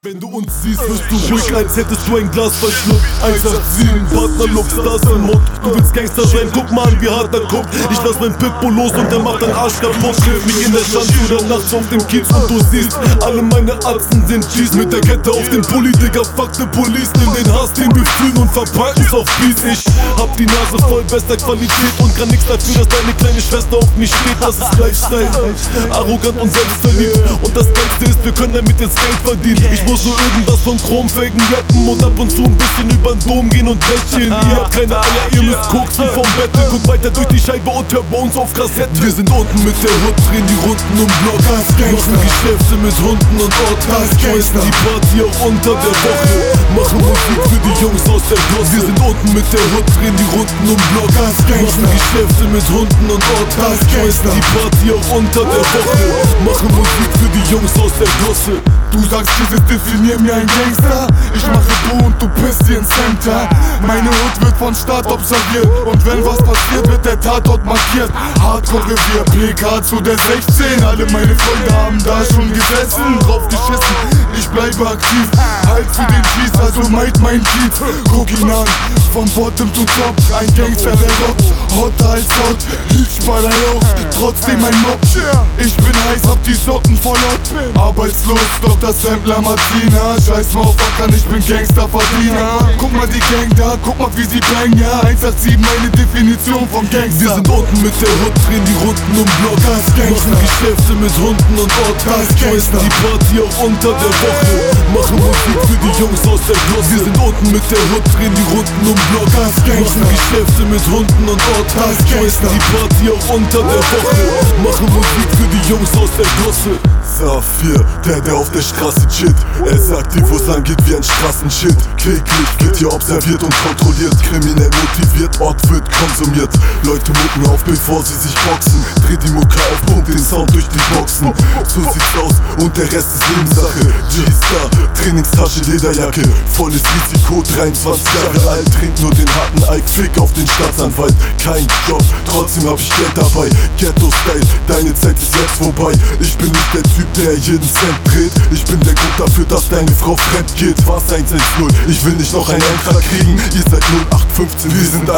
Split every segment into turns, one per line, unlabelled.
Wenn du uns siehst, wirst du ruhig, als hättest du ein Glas verschluckt. 187, Partner Lux, das im Mund. Du willst Gangster sein, guck mal an, wie hart er guckt. Ich lass mein Pitbull los und der macht deinen Arsch kaputt. Griff mich in der Schanze oder nachts auf dem Kiez und du siehst, alle meine Atzen sind Cheese. Mit der Kette auf den Pulli, Digga, fuck the Police. Nimm den Hass, den wir fühlen und verpacken's auf Beats. Ich hab die Nase voll bester Qualität und kann nichts dafür, dass deine kleine Schwester auf mich steht. Das ist Lifestyle, arrogant und selbstverliebt. Und das Geilste ist, wir können damit jetzt Geld verdienen. Ich muss nur irgendwas von Chromfelgen rappen und ab und zu ein bisschen übern Dom gehen und lächeln. Ihr habt keine Eier, ihr müsst koksen vom Battle. Guck weiter durch die Scheibe und hör bei uns auf Kassette. Wir sind unten mit der Hut, drehen die Runden um Block. Machen Geschäfte mit Hunden und Ortas. Schmeißen die Party auch unter der Woche. Machen Musik für die Jungs aus der Gosse. Wir sind unten mit der Hut, drehen die Runden um Block. Machen Geschäfte mit Hunden und Ortas. Schmeißen die Party auch unter der Woche. Machen Musik für die Jungs aus der Gosse.
Du sagst, Jesus, definier mir ein Gangster. Ich mache Du und du pisst hier ins Center. Meine Hut wird von Staat observiert. Und wenn was passiert, wird der Tatort markiert. Hardcore-Revier, PK zu der 16. Alle meine Freunde haben da schon gesessen, drauf geschissen. Ich bleibe aktiv, halt für den Cheese, also meid mein Beat. Guck ihn an, von bottom to top. Ein Gangster, der rockt, hotter als Hot. Ich baller auf, trotzdem ein Mob. Ich bin heiß, hab die Socken voll Hot. Arbeitslos, doch das Sampler Martina. Scheiß mal auf Ackern, ich bin Gangster-Verdiener. Guck mal die Gang da, guck mal wie sie bang, ja. 187, meine Definition vom Gangster.
Wir sind unten mit der Hut, drehen die Runden um Block. Machen Geschäfte mit Hunden und Ortas. Schmeißen die Party auch unter der Woche. Machen Musik für die Jungs aus der Gosse. Wir sind unten mit der Hut, drehen die Runden um Block. Machen Geschäfte mit Hunden und Ortas. Schmeißen die Party auch unter der Woche. Machen Musik für die Jungs aus der Gosse.
Saphir, der auf der Straße chillt. Er sagt dir, wo's lang geht wie ein Straßenschild. Täglich wird hier observiert und kontrolliert. Kriminell motiviert, Ort wird konsumiert. Leute mucken auf, bevor sie sich boxen. Dreh die Mucke auf, pumpt den Sound durch die Boxen. So sieht's aus und der Rest ist Nebensache. G-Star, Trainingstasche, Lederjacke. Volles Risiko, 23 Jahre alt. Trinkt nur den harten Ike, Fick auf den Staatsanwalt. Kein Job, trotzdem hab ich Geld dabei. Ghetto-Style, deine Zeit ist jetzt vorbei. Ich bin nicht der Typ, der jeden Cent dreht. Ich bin der Grund dafür, dass deine Frau fremd geht. Was 110, ich will nicht noch einen Eintrag kriegen. Ihr seid 0815, wir sind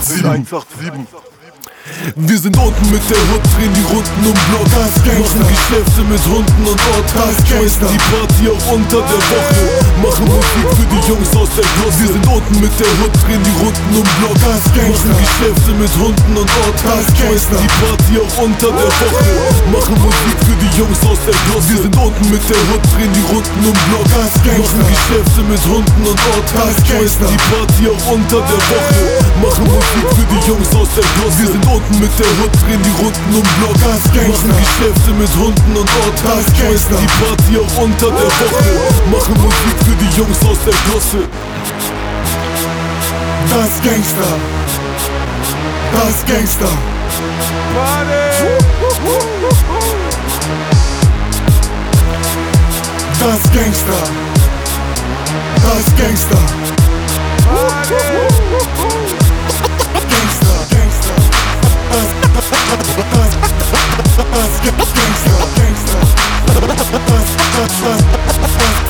187.
Wir sind unten mit der Hut, drehen die Runden um Block. Machen Geschäfte mit Hunden und Ortas. Schmeißen die Party auch unter der Woche. Machen Musik für die Jungs aus der Gosse. Wir sind unten mit der Hut, drehen die Runden um Block. Machen Geschäfte mit Hunden und Ortas. Schmeißen die Party auch unter der Woche. Machen Musik für die Jungs aus der Gosse. Wir sind unten mit der Hut, drehen die Runden um Block. Machen Geschäfte mit Hunden und Ortas. Schmeißen die Party auch unter der Woche. Machen Musik für die Jungs aus der Gosse. Wir sind unten mit der Hut, drehen die Runden um Block. Machen Geschäfte mit Hunden und Ortas. Schmeißen die Party auch unter der Woche. Machen Musik für die Jungs aus der Gosse.
Das Gangster. Das Gangster. Das Gangster. Das Gangster. Gangster, Gangster. Das Gangster, Gangster.